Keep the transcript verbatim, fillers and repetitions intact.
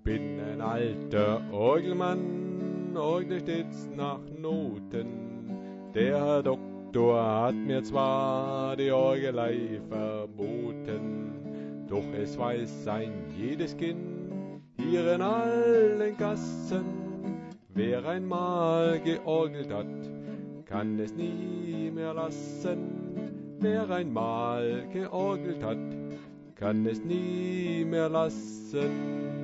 bin ein alter Orgelmann, orgle stets nach Noten. Der Herr Doktor hat mir zwar die Orgelei verboten, doch es weiß ein jedes Kind hier in allen Gassen, wer einmal georgelt hat, kann es nie mehr lassen. Wer einmal georgelt hat, kann es nie mehr lassen.